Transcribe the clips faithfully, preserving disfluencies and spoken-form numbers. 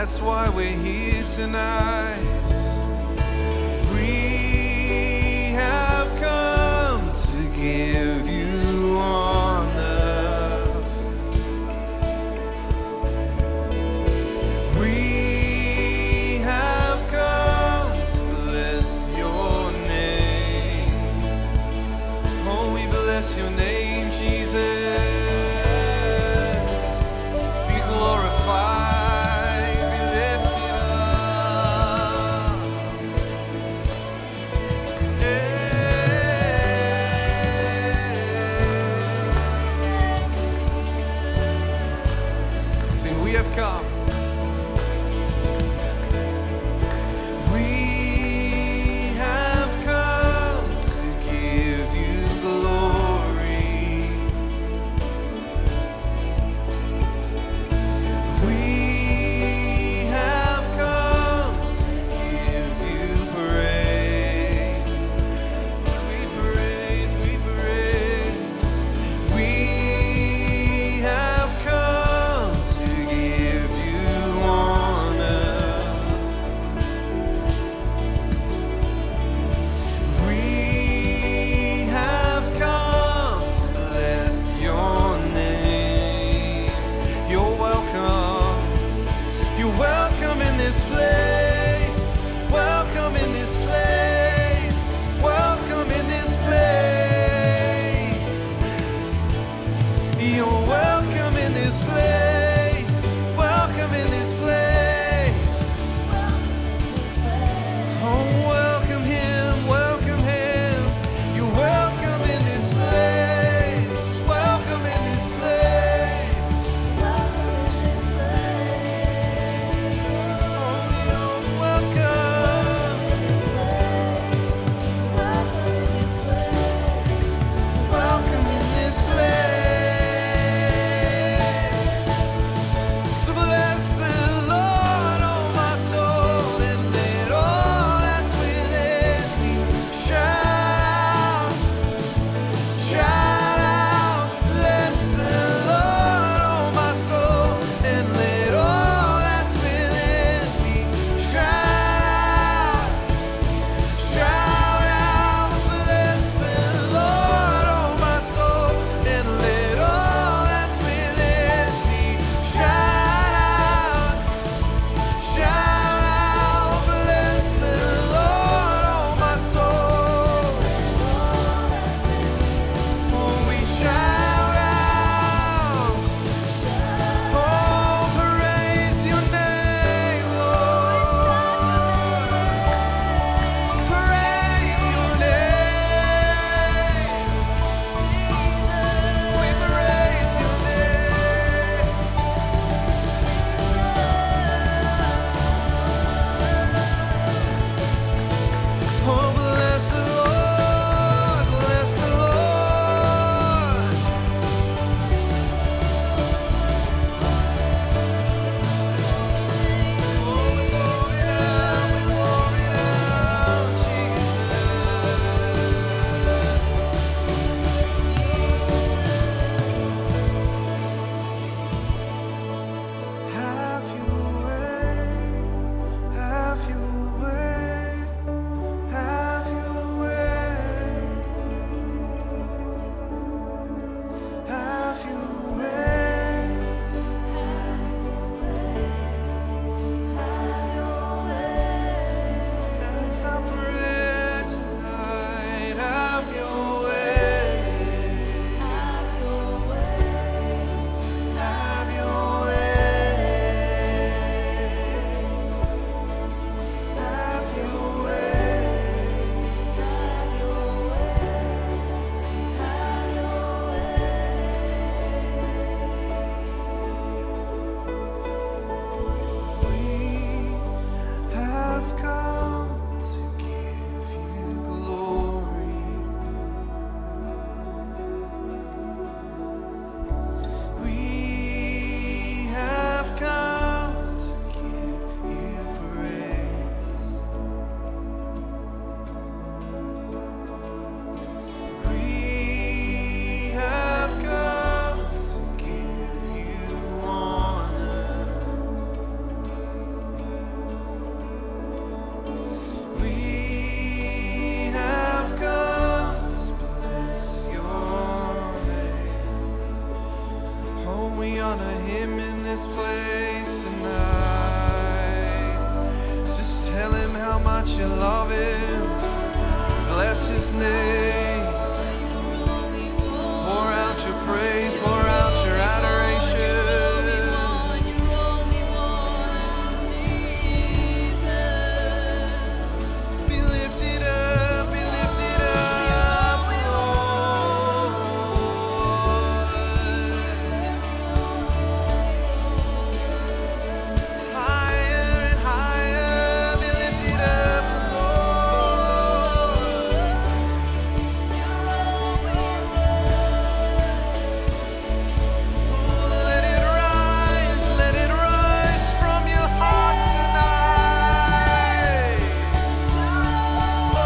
That's why we're here tonight. We have come to give you honor. We have come to bless your name. Oh, we bless your name, Jesus. Be glorified. We have come. We have come to give you glory. this place tonight. Just tell him how much you love him. Bless his name. Pour out your praise, pour out your adoration. Be lifted up, be lifted up, Lord. Higher and higher, be lifted up, Lord. Let it rise, let it rise from your hearts tonight. Oh,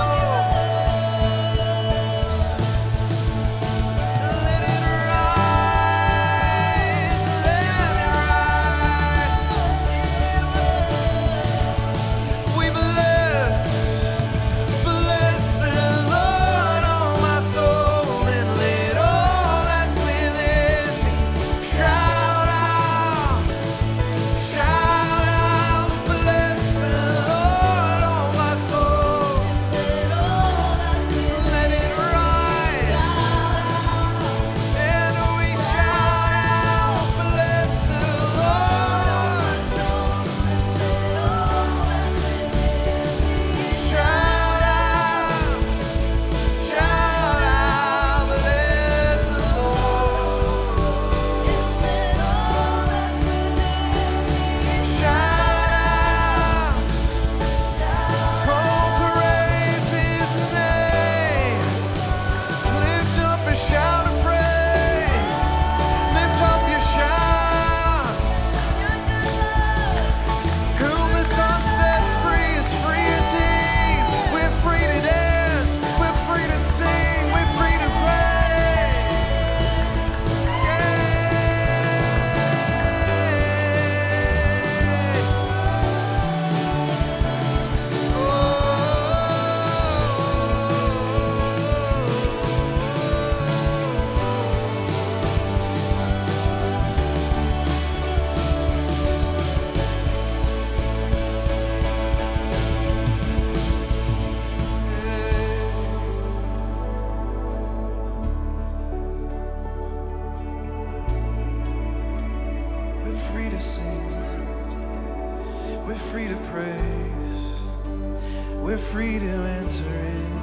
let it rise, let it rise. We bless, bless the Lord, oh my soul, and let all that's within me shout out, shout out. Bless the Lord, oh my soul, let it rise, and we shout out, bless the Lord, shout out, shout out, bless the Lord, shout out, oh praise his name, lift up a shout of praise, lift up your shouts. Whom the sun sets free is free indeed. We're free to dance, we're free to sing, we're free to praise. We're free to sing, we're free to praise, we're free to enter in.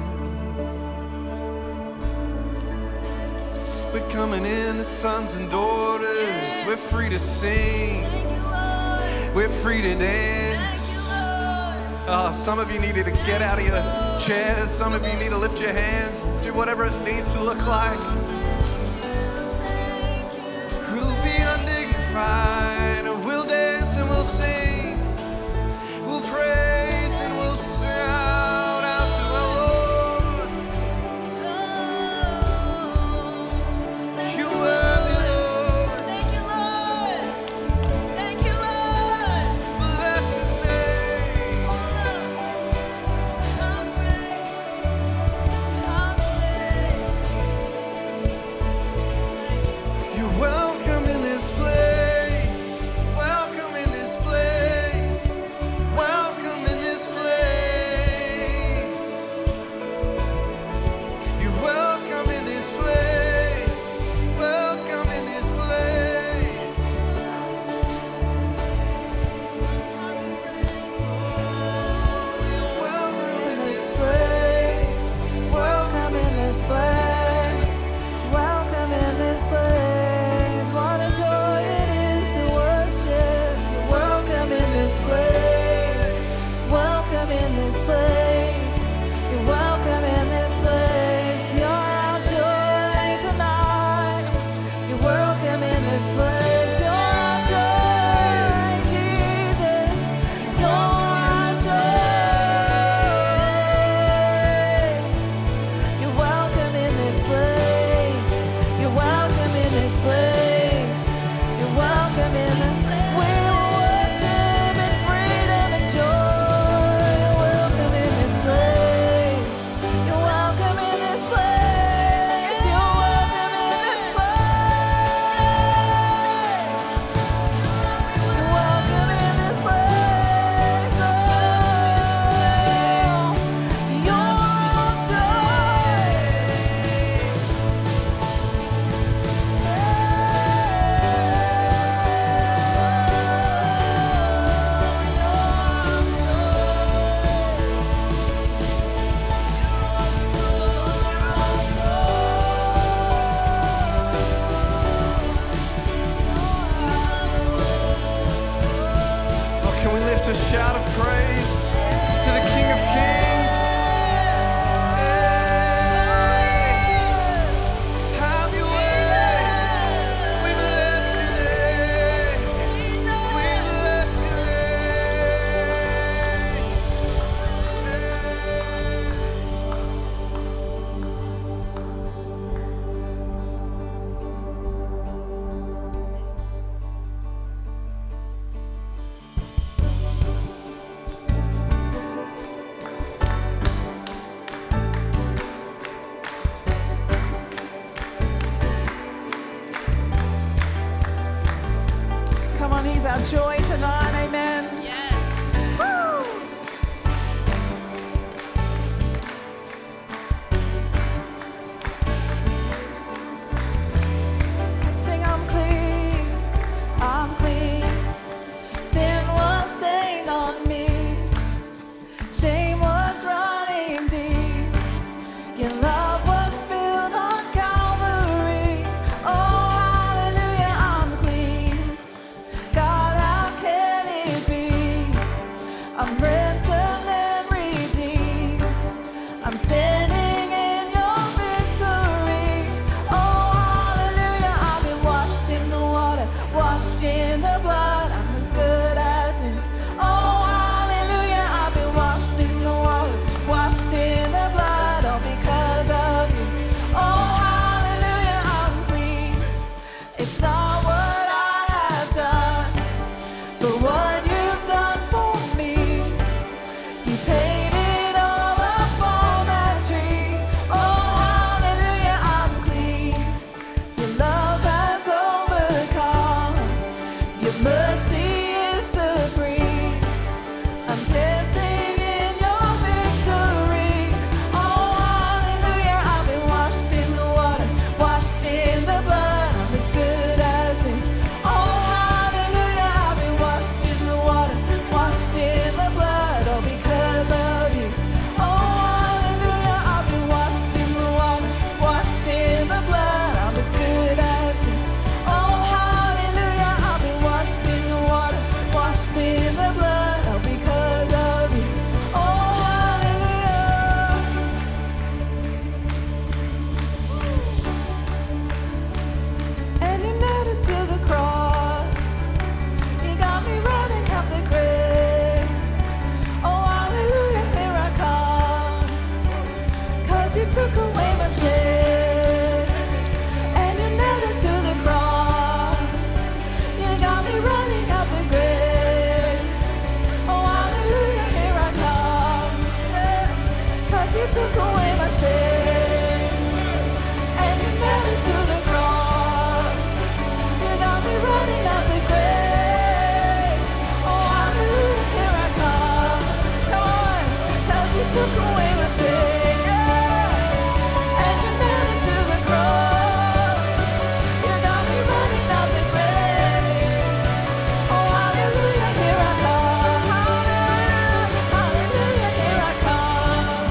We're coming in as sons and daughters, we're free to sing, we're free to dance. Oh, some of you needed to get out of your chairs, some of you need to lift your hands, do whatever it needs to look like. We'll be undignified, we'll dance and we'll sing, we'll praise and we'll shout out to our Lord. You're worthy, Lord. Bless his name. You're welcome in this place. joy tonight, amen. Yes. Sing, I'm clean, I'm clean. Sin was stained on me, shame was running deep. Your love was spilled on Calvary. Oh, hallelujah, I'm clean. God, how can it be? I'm ransomed and redeemed. I'm standing in your victory. Oh, hallelujah, I've been washed in the water, washed in the blood. I'm as good as new. Oh, hallelujah, I've been washed in the water, washed in the blood, all because of you. Oh, hallelujah, I'm clean. It's not what I have done, but what you've done for me. You paid it all up on that tree. Oh, hallelujah, I'm clean. Your love has overcome. Your mercy is supreme. I'm dancing in your victory. Oh, hallelujah, I've been washed in the water, washed in the blood. I'm as good as new. Oh, hallelujah, I've been washed in the water, washed in the blood, all because of you. Oh, hallelujah, I've been washed in the water, washed in the blood. I'm as good as new. Oh, hallelujah, I've been washed in the water, washed in the blood, all because of you. Oh, hallelujah. And you nailed it to the cross. You got me running up the grave. Oh, hallelujah, here I come. 'Cause you took away my shame. And you nailed it to the cross. You got me running up the grave. Oh, hallelujah, here I come. Yeah. 'Cause you took away my shame. And you nailed it to the cross. You got me running up the grave. Oh, hallelujah, here I come. Come on, 'cause you took away my shame. Yeah. And you nailed it to the cross. You got me running up the grave. Oh, hallelujah, here I come. Hallelujah, hallelujah, here I come.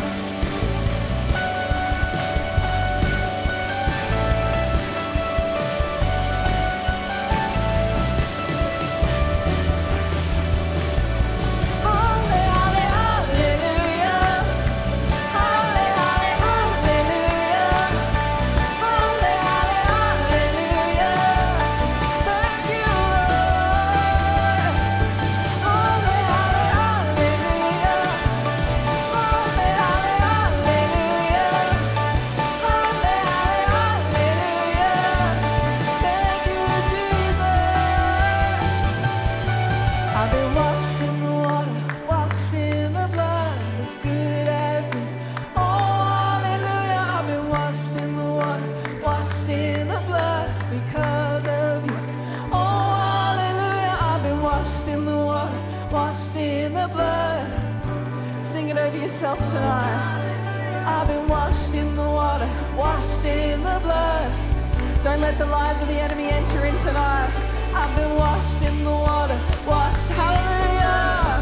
Halle, halle, hallelujah. Halle, halle, hallelujah. Halle, halle, hallelujah. Thank you, Lord. Halle, halle, hallelujah. Halle, halle, hallelujah. Halle, halle, hallelujah. Thank you, Jesus. I've been washed in the water, washed in the blood, as good as new. Oh, hallelujah, I've been washed in the water, washed in the blood, because of you. Oh, hallelujah, I've been washed in the water, washed in the blood. Sing it over yourself tonight. I've been washed in the water, washed in the blood. Don't let the lies of the enemy enter in tonight. I've been washed in the water, washed, hallelujah.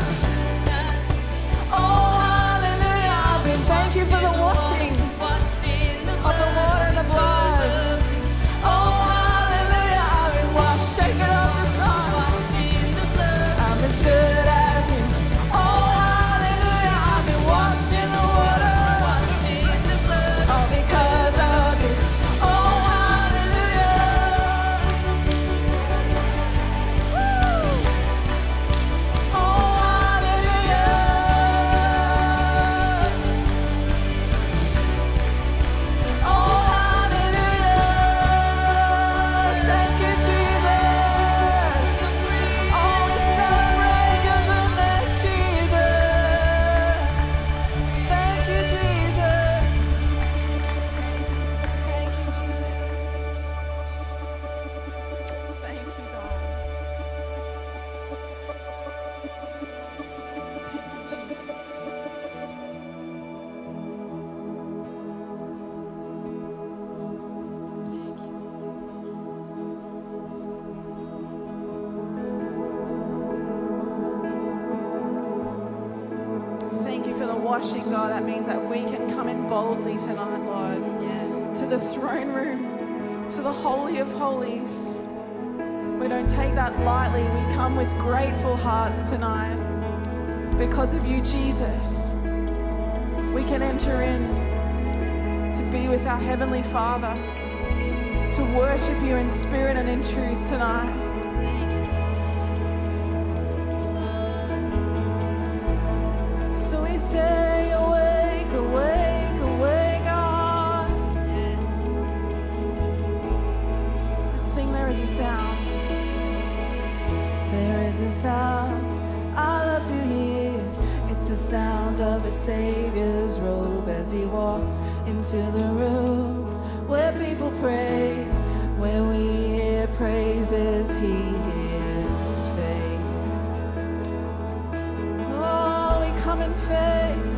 Oh, hallelujah, I've been, thank you for the washing of the water and the blood. Oh, hallelujah, I've been washed, shake it off the sun. I'm as good as new. Oh, hallelujah, I've been washed in the water, all because of you. Oh, hallelujah. Woo. washing, God, that means that we can come in boldly tonight, Lord, yes, to the throne room, to the Holy of Holies. We don't take that lightly. We come with grateful hearts tonight because of you, Jesus. We can enter in to be with our Heavenly Father, to worship you in spirit and in truth tonight. So we say, awake, awake, awake, God. Let's sing, there is a sound. There is a sound I love to hear. It's the sound of the Savior's robe as he walks into the room where people pray, where we hear praises, he hears faith. Oh, we come in faith.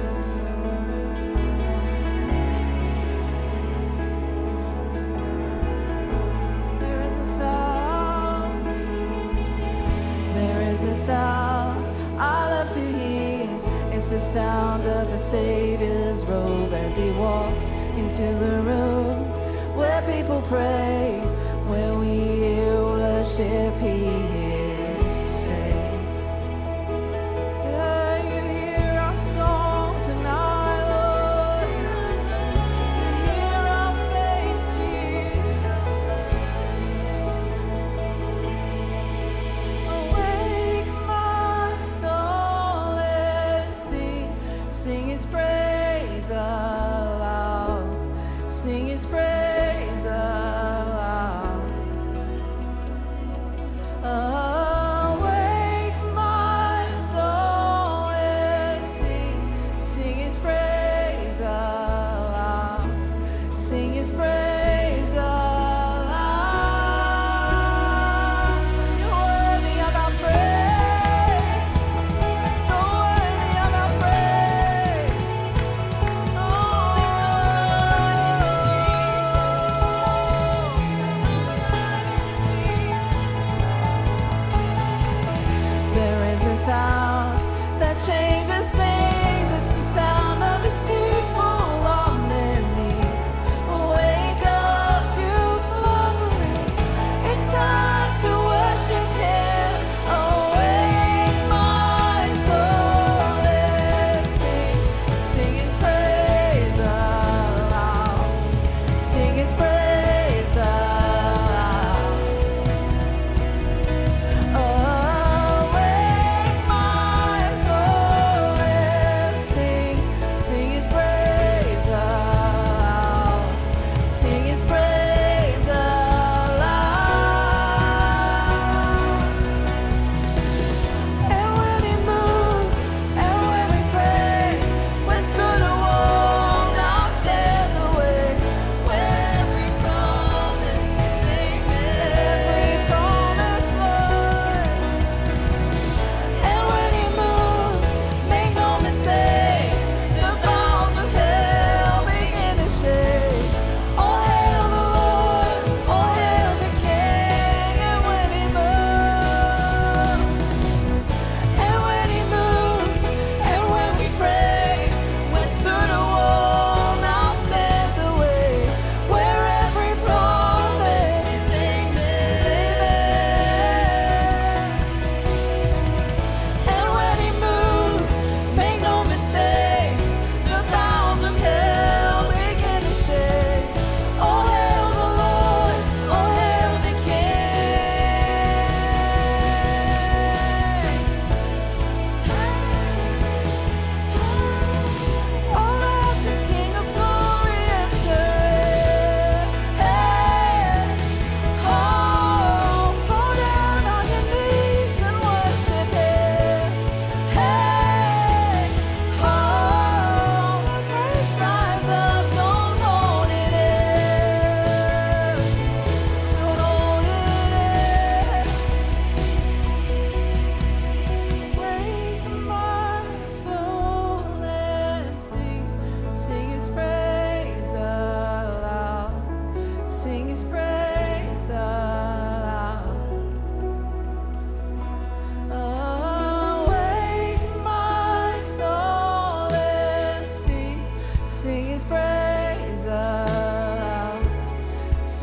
There is a sound, there is a sound I love to hear. It's the sound of the Savior's robe as he walks into the room where people pray, where we hear worship, he hears faith. Yeah, you hear our song tonight, Lord. You hear our faith, Jesus. Awake my soul and sing, sing his praise aloud, sing his praise aloud. Oh.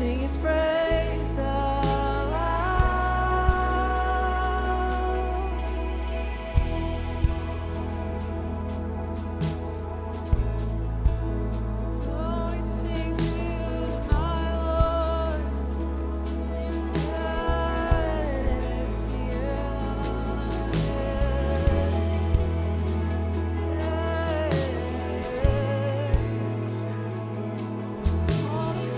sing His praise aloud. Oh, we sing to You, my Lord. Yes, yes, all the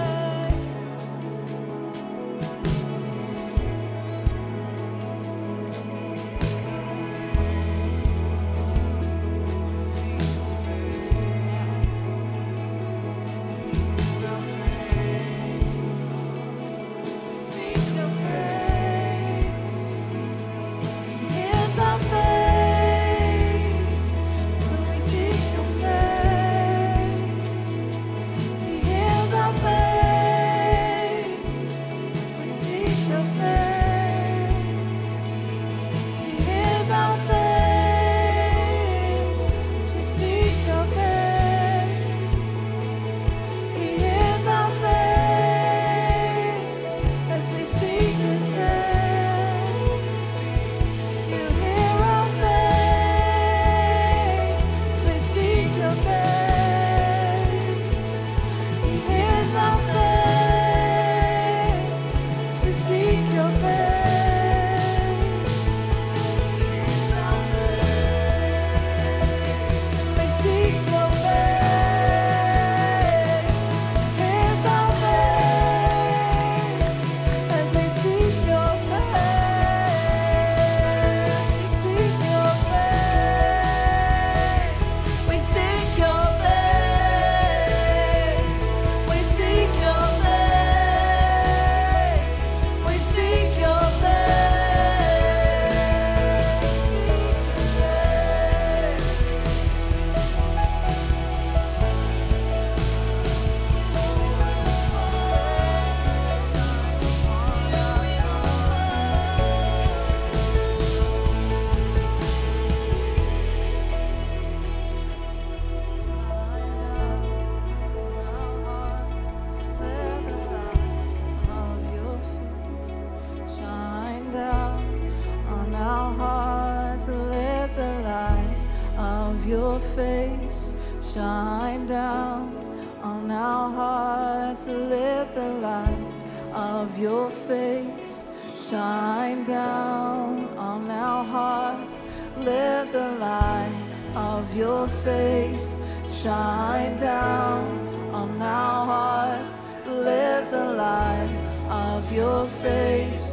Your face shine down on our hearts. Let the light of Your face shine down on our hearts. Let the light of Your face shine down on our hearts. Let the light of Your face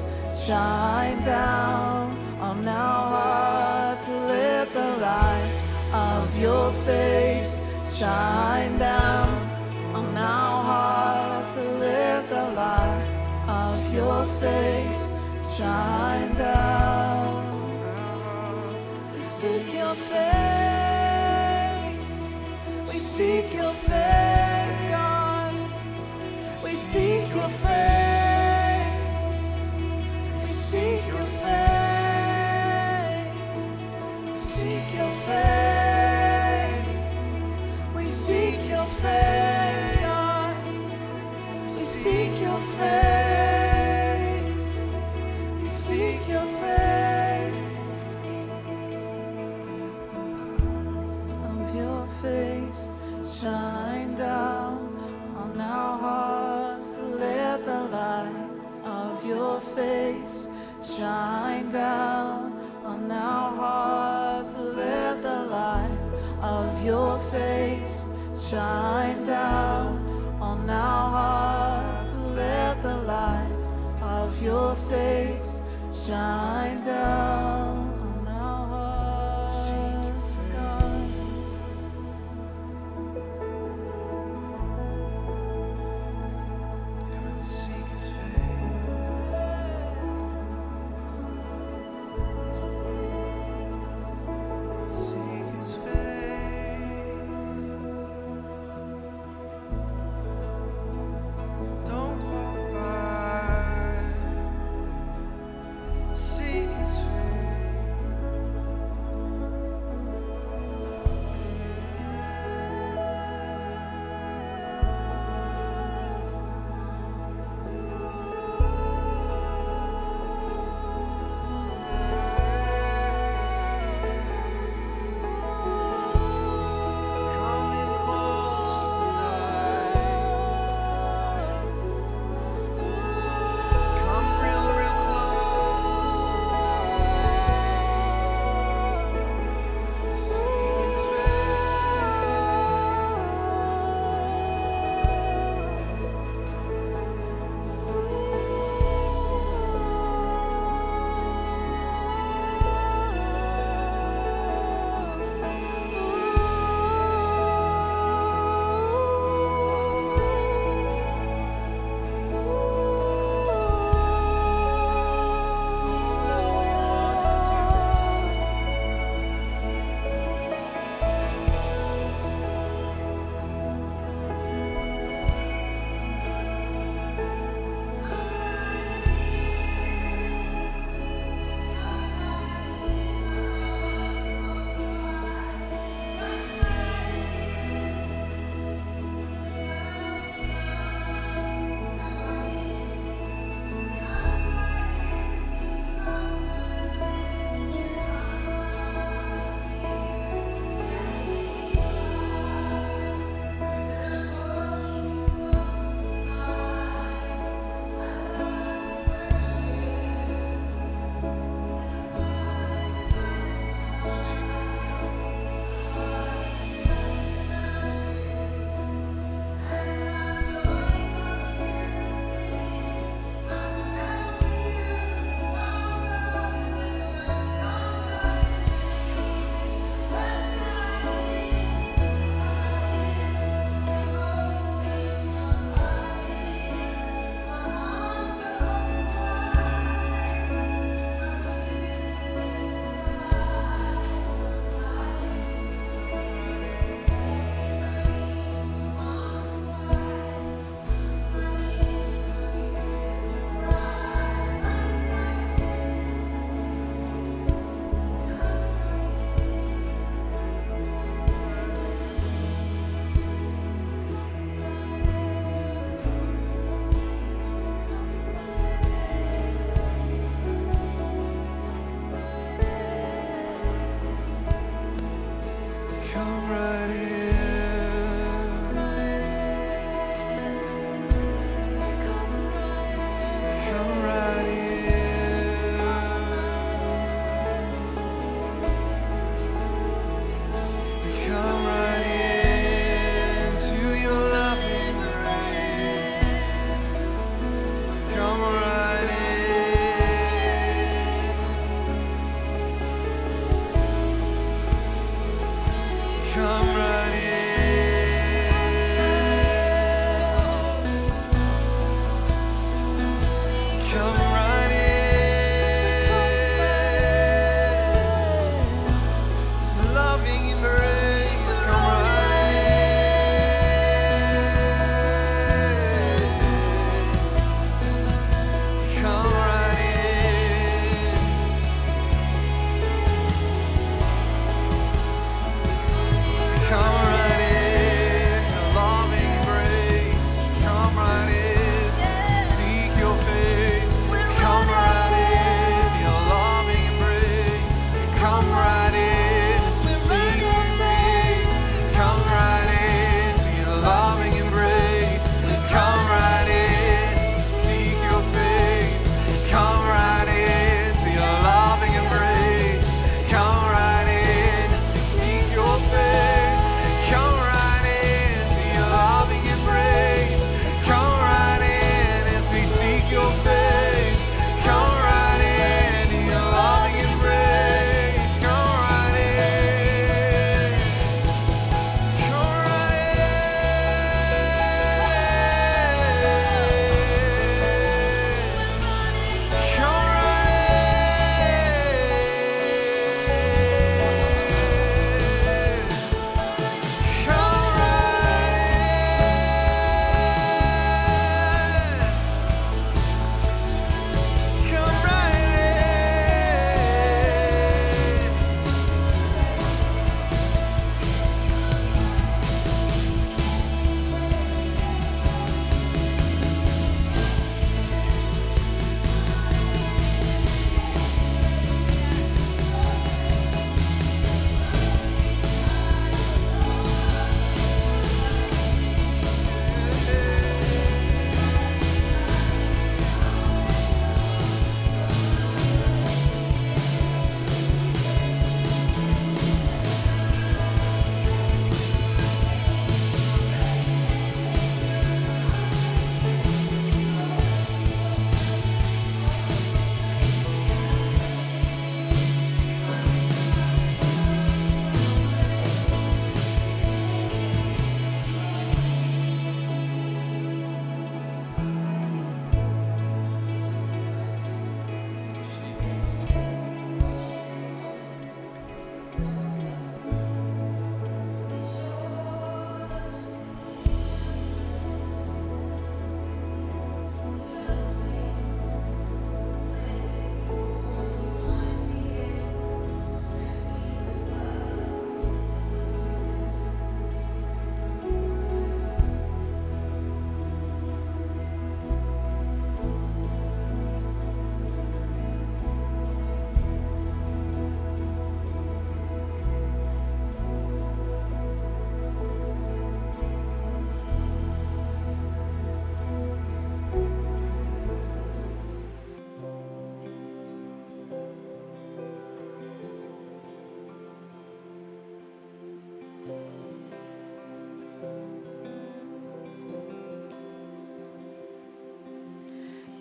shine down on our hearts. Let the light of Your face shine down on our hearts. Let the light of Your face shine down. We seek Your face. We seek Your face, God. We seek Your face. We seek Your face. We seek Your face. Seek Your face, God. We seek Your face. We seek Your face. Of Your face shine down on our hearts. Let the light of Your face shine down on our hearts. Let the light of Your face shine down on our hearts. Let the light of Your face shine down on our hearts, God. Come and seek His face. Seek His face. Don't walk by. Seek His face.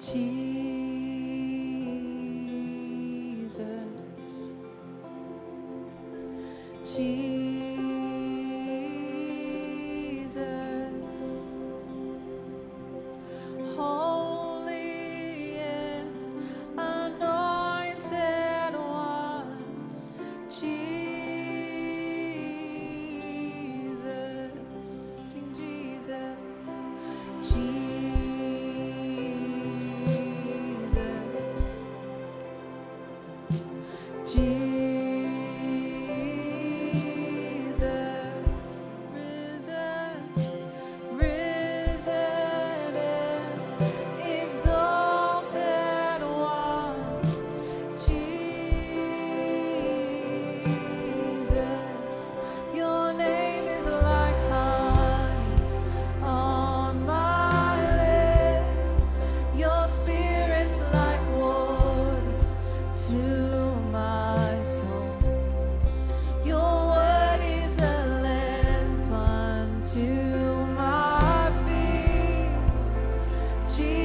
Jesus.